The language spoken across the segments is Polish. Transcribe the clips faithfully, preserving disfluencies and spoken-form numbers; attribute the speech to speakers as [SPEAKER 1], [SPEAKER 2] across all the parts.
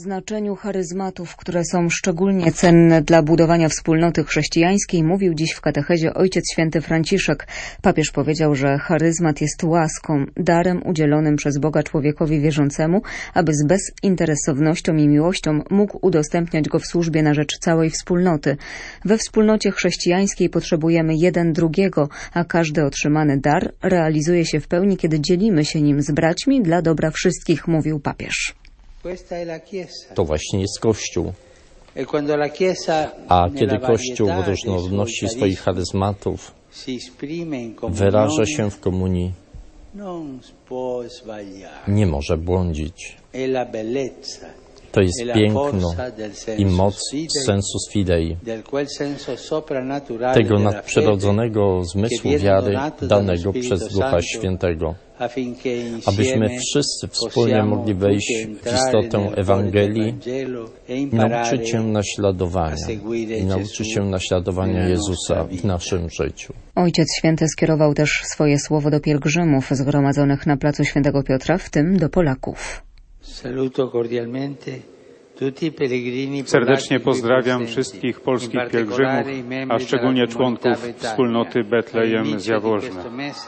[SPEAKER 1] znaczeniu charyzmatów, które są szczególnie cenne dla budowania wspólnoty chrześcijańskiej, mówił dziś w katechezie Ojciec Święty Franciszek. Papież powiedział, że charyzmat jest łaską, darem udzielonym przez Boga człowiekowi wierzącemu, aby z bezinteresownością i miłością mógł udostępniać go w służbie na rzecz całej wspólnoty. We wspólnocie chrześcijańskiej potrzebujemy jeden drugiego, a każdy otrzymany dar realizuje się w pełni, kiedy dzielimy się nim z braćmi dla dobra wszystkich, mówił papież.
[SPEAKER 2] To właśnie jest Kościół. A kiedy Kościół w różnorodności swoich charyzmatów wyraża się w komunii, nie może błądzić. To jest piękno i moc sensus fidei, tego nadprzyrodzonego zmysłu wiary danego przez Ducha Świętego, abyśmy wszyscy wspólnie mogli wejść w istotę Ewangelii i nauczyć się naśladowania, i nauczyć się naśladowania Jezusa w naszym życiu.
[SPEAKER 1] Ojciec Święty skierował też swoje słowo do pielgrzymów zgromadzonych na placu Świętego Piotra, w tym do Polaków.
[SPEAKER 3] Serdecznie pozdrawiam wszystkich polskich pielgrzymów, a szczególnie członków wspólnoty Betlejem z Jaworzna.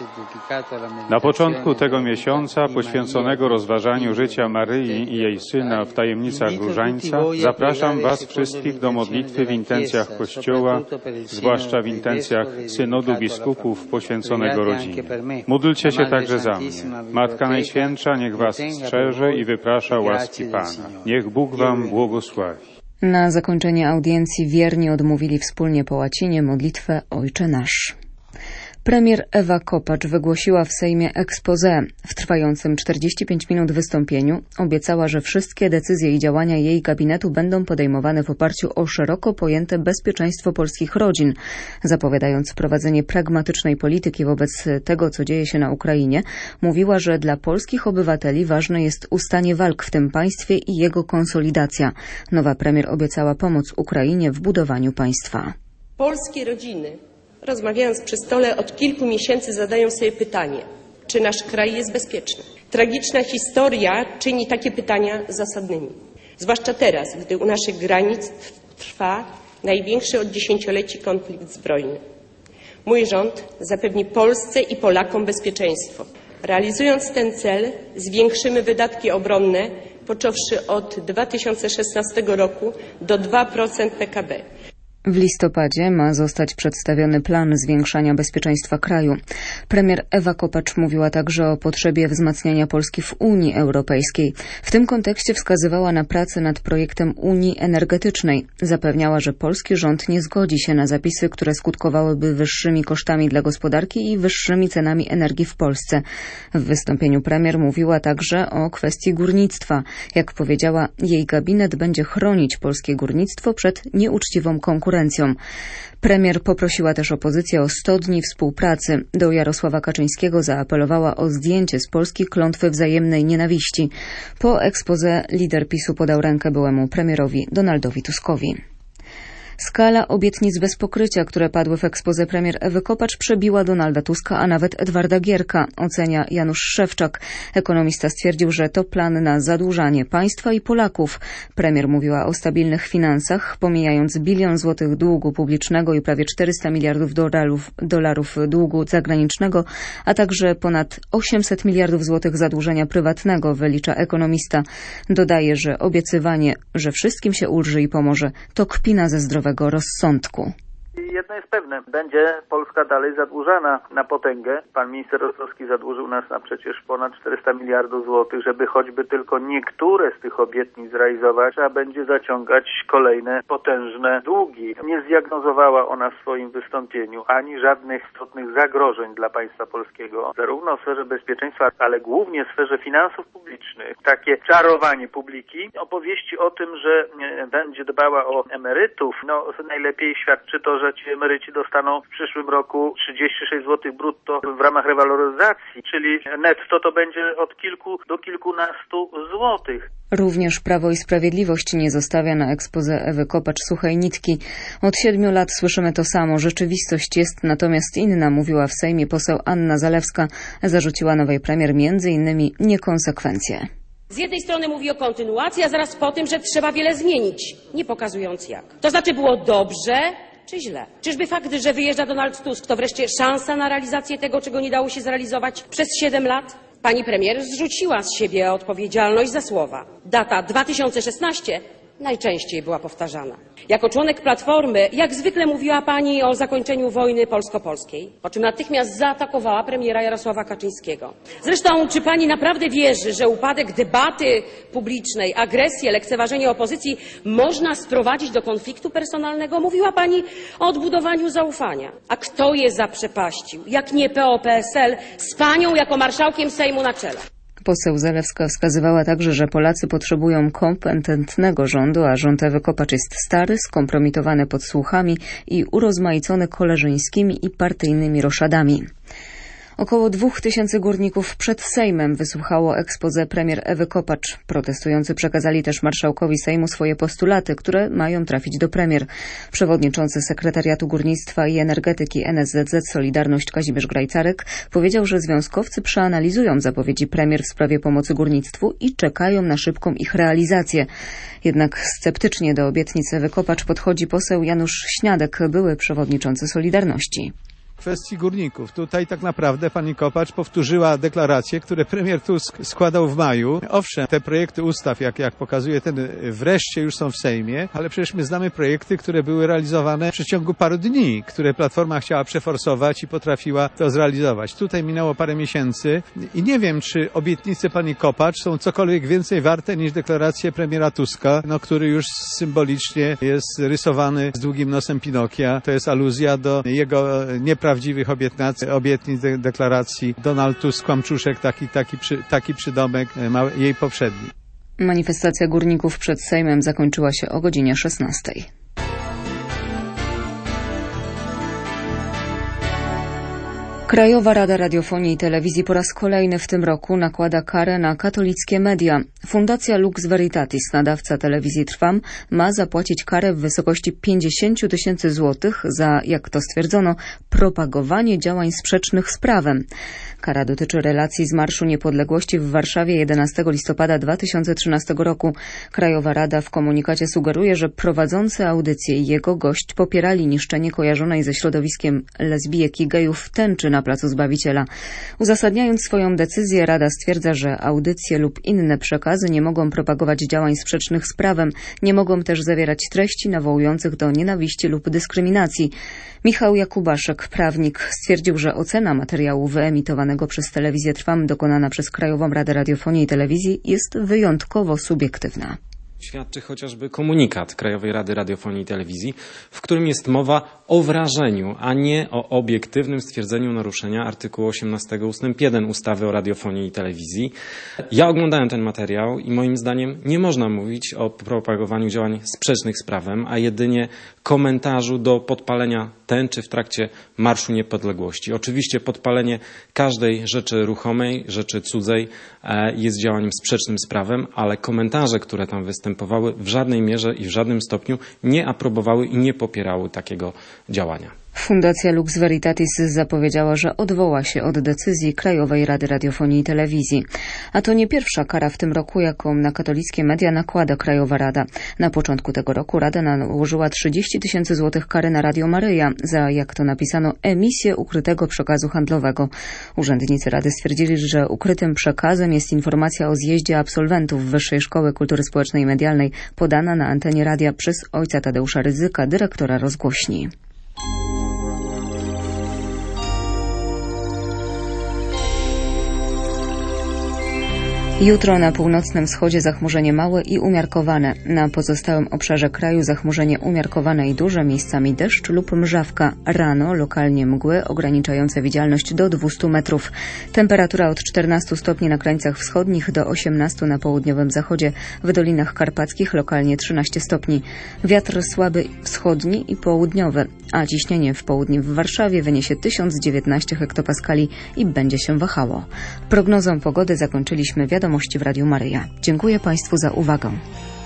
[SPEAKER 3] Na początku tego miesiąca, poświęconego rozważaniu życia Maryi i jej Syna w tajemnicach Różańca, zapraszam Was wszystkich do modlitwy w intencjach Kościoła, zwłaszcza w intencjach Synodu Biskupów poświęconego rodzinie. Módlcie się także za mnie. Matka Najświętsza niech Was strzeże i wyprasza łaski Pana. Niech Bóg Wam błogosławi.
[SPEAKER 1] Na zakończenie audiencji wierni odmówili wspólnie po łacinie modlitwę Ojcze Nasz. Premier Ewa Kopacz wygłosiła w Sejmie exposé. W trwającym czterdzieści pięć minut wystąpieniu obiecała, że wszystkie decyzje i działania jej gabinetu będą podejmowane w oparciu o szeroko pojęte bezpieczeństwo polskich rodzin. Zapowiadając prowadzenie pragmatycznej polityki wobec tego, co dzieje się na Ukrainie, mówiła, że dla polskich obywateli ważne jest ustanie walk w tym państwie i jego konsolidacja. Nowa premier obiecała pomoc Ukrainie w budowaniu państwa.
[SPEAKER 4] Polskie rodziny, rozmawiając przy stole, od kilku miesięcy zadają sobie pytanie, czy nasz kraj jest bezpieczny. Tragiczna historia czyni takie pytania zasadnymi. Zwłaszcza teraz, gdy u naszych granic trwa największy od dziesięcioleci konflikt zbrojny. Mój rząd zapewni Polsce i Polakom bezpieczeństwo. Realizując ten cel, zwiększymy wydatki obronne, począwszy od dwa tysiące szesnastego roku do dwa procent P K B.
[SPEAKER 1] W listopadzie ma zostać przedstawiony plan zwiększania bezpieczeństwa kraju. Premier Ewa Kopacz mówiła także o potrzebie wzmacniania Polski w Unii Europejskiej. W tym kontekście wskazywała na pracę nad projektem Unii Energetycznej. Zapewniała, że polski rząd nie zgodzi się na zapisy, które skutkowałyby wyższymi kosztami dla gospodarki i wyższymi cenami energii w Polsce. W wystąpieniu premier mówiła także o kwestii górnictwa. Jak powiedziała, jej gabinet będzie chronić polskie górnictwo przed nieuczciwą konkurencją. Premier poprosiła też opozycję o sto dni współpracy. Do Jarosława Kaczyńskiego zaapelowała o zdjęcie z Polski klątwy wzajemnej nienawiści. Po exposé lider PiSu podał rękę byłemu premierowi Donaldowi Tuskowi. Skala obietnic bez pokrycia, które padły w exposé premier Ewy Kopacz, przebiła Donalda Tuska, a nawet Edwarda Gierka, ocenia Janusz Szewczak. Ekonomista stwierdził, że to plan na zadłużanie państwa i Polaków. Premier mówiła o stabilnych finansach, pomijając bilion złotych długu publicznego i prawie czterysta miliardów dolarów, dolarów długu zagranicznego, a także ponad osiemset miliardów złotych zadłużenia prywatnego, wylicza ekonomista. Dodaje, że obiecywanie, że wszystkim się ulży i pomoże, to kpina ze zdrowego rozsądku.
[SPEAKER 5] Jedno jest pewne, będzie Polska dalej zadłużana na potęgę. Pan minister Rostowski zadłużył nas na przecież ponad czterysta miliardów złotych, żeby choćby tylko niektóre z tych obietnic zrealizować, a będzie zaciągać kolejne potężne długi. Nie zdiagnozowała ona w swoim wystąpieniu ani żadnych istotnych zagrożeń dla państwa polskiego, zarówno w sferze bezpieczeństwa, ale głównie w sferze finansów publicznych. Takie czarowanie publiki, opowieści o tym, że będzie dbała o emerytów, no najlepiej świadczy to, że ci emeryci dostaną w przyszłym roku trzydzieści sześć złotych brutto w ramach rewaloryzacji, czyli netto to będzie od kilku do kilkunastu złotych.
[SPEAKER 1] Również Prawo i Sprawiedliwość nie zostawia na exposé Ewy Kopacz suchej nitki. Od siedmiu lat słyszymy to samo. Rzeczywistość jest natomiast inna, mówiła w Sejmie poseł Anna Zalewska. Zarzuciła nowej premier między innymi niekonsekwencje.
[SPEAKER 4] Z jednej strony mówi o kontynuacji, a zaraz po tym, że trzeba wiele zmienić, nie pokazując jak. To znaczy było dobrze czy źle? Czyżby fakt, że wyjeżdża Donald Tusk, to wreszcie szansa na realizację tego, czego nie dało się zrealizować przez siedem lat? Pani premier zrzuciła z siebie odpowiedzialność za słowa. Data dwa tysiące szesnaście najczęściej była powtarzana. Jako członek Platformy, jak zwykle mówiła pani o zakończeniu wojny polsko-polskiej, po czym natychmiast zaatakowała premiera Jarosława Kaczyńskiego. Zresztą, czy pani naprawdę wierzy, że upadek debaty publicznej, agresję, lekceważenie opozycji można sprowadzić do konfliktu personalnego? Mówiła pani o odbudowaniu zaufania. A kto je zaprzepaścił, jak nie P O P S L z panią jako marszałkiem Sejmu na czele?
[SPEAKER 1] Poseł Zalewska wskazywała także, że Polacy potrzebują kompetentnego rządu, a rząd Ewy Kopacz jest stary, skompromitowany podsłuchami i urozmaicony koleżeńskimi i partyjnymi roszadami. Około dwóch tysięcy górników przed Sejmem wysłuchało exposé premier Ewy Kopacz. Protestujący przekazali też marszałkowi Sejmu swoje postulaty, które mają trafić do premier. Przewodniczący Sekretariatu Górnictwa i Energetyki N S Z Z Solidarność Kazimierz Grajcarek powiedział, że związkowcy przeanalizują zapowiedzi premier w sprawie pomocy górnictwu i czekają na szybką ich realizację. Jednak sceptycznie do obietnic Ewy Kopacz podchodzi poseł Janusz Śniadek, były przewodniczący Solidarności.
[SPEAKER 6] W kwestii górników. Tutaj tak naprawdę pani Kopacz powtórzyła deklaracje, które premier Tusk składał w maju. Owszem, te projekty ustaw, jak, jak pokazuje ten, wreszcie już są w Sejmie, ale przecież my znamy projekty, które były realizowane w przeciągu paru dni, które Platforma chciała przeforsować i potrafiła to zrealizować. Tutaj minęło parę miesięcy i nie wiem, czy obietnice pani Kopacz są cokolwiek więcej warte niż deklaracje premiera Tuska, no, który już symbolicznie jest rysowany z długim nosem Pinokia. To jest aluzja do jego nieprawdziwych prawdziwych obietnic, obietnic de, deklaracji. Donald Tusk, kłamczuszek, taki, taki, przy, taki przydomek ma jej poprzedni.
[SPEAKER 1] Manifestacja górników przed Sejmem zakończyła się o godzinie szesnastej. Krajowa Rada Radiofonii i Telewizji po raz kolejny w tym roku nakłada karę na katolickie media. Fundacja Lux Veritatis, nadawca telewizji Trwam, ma zapłacić karę w wysokości pięćdziesiąt tysięcy złotych za, jak to stwierdzono, propagowanie działań sprzecznych z prawem. Kara dotyczy relacji z Marszu Niepodległości w Warszawie jedenastego listopada dwa tysiące trzynastego roku. Krajowa Rada w komunikacie sugeruje, że prowadzący audycję i jego gość popierali niszczenie kojarzonej ze środowiskiem lesbijek i gejów tęczy na Placu Zbawiciela. Uzasadniając swoją decyzję, Rada stwierdza, że audycje lub inne przekazy nie mogą propagować działań sprzecznych z prawem, nie mogą też zawierać treści nawołujących do nienawiści lub dyskryminacji. Michał Jakubaszek, prawnik, stwierdził, że ocena materiału wyemitowanego przez telewizję Trwam dokonana przez Krajową Radę Radiofonii i Telewizji jest wyjątkowo subiektywna.
[SPEAKER 7] Świadczy chociażby komunikat Krajowej Rady Radiofonii i Telewizji, w którym jest mowa o wrażeniu, a nie o obiektywnym stwierdzeniu naruszenia artykułu osiemnastego ustęp jeden ustawy o radiofonii i telewizji. Ja oglądałem ten materiał i moim zdaniem nie można mówić o propagowaniu działań sprzecznych z prawem, a jedynie komentarzu do podpalenia tęczy w trakcie Marszu Niepodległości. Oczywiście podpalenie każdej rzeczy ruchomej, rzeczy cudzej jest działaniem sprzecznym z prawem, ale komentarze, które tam występowały, w żadnej mierze i w żadnym stopniu nie aprobowały i nie popierały takiego działania.
[SPEAKER 1] Fundacja Lux Veritatis zapowiedziała, że odwoła się od decyzji Krajowej Rady Radiofonii i Telewizji. A to nie pierwsza kara w tym roku, jaką na katolickie media nakłada Krajowa Rada. Na początku tego roku Rada nałożyła trzydzieści tysięcy złotych kary na Radio Maryja za, jak to napisano, emisję ukrytego przekazu handlowego. Urzędnicy Rady stwierdzili, że ukrytym przekazem jest informacja o zjeździe absolwentów Wyższej Szkoły Kultury Społecznej i Medialnej podana na antenie radia przez ojca Tadeusza Rydzyka, dyrektora rozgłośni. Jutro na północnym wschodzie zachmurzenie małe i umiarkowane. Na pozostałym obszarze kraju zachmurzenie umiarkowane i duże, miejscami deszcz lub mrzawka. Rano lokalnie mgły ograniczające widzialność do dwustu metrów. Temperatura od czternastu stopni na krańcach wschodnich do osiemnastu na południowym zachodzie. W Dolinach Karpackich lokalnie trzynaście stopni. Wiatr słaby wschodni i południowy, a ciśnienie w południe w Warszawie wyniesie tysiąc dziewiętnaście hektopaskali i będzie się wahało. Prognozą pogody zakończyliśmy wiadomości w Radiu Maryja. Dziękuję Państwu za uwagę.